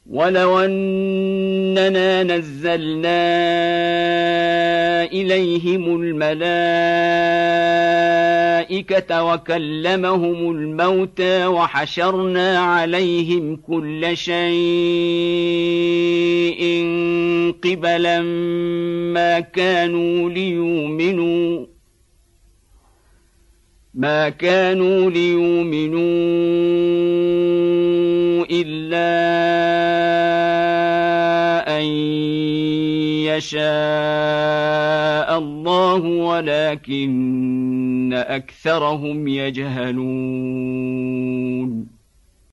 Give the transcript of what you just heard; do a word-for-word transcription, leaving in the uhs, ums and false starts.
ولو أننا نزلنا إليهم الملائكة وكلمهم الموتى وحشرنا عليهم كل شيء قبلا ما كانوا ليؤمنوا ما كانوا ليؤمنوا إلا أن يشاء الله ولكن أكثرهم يجهلون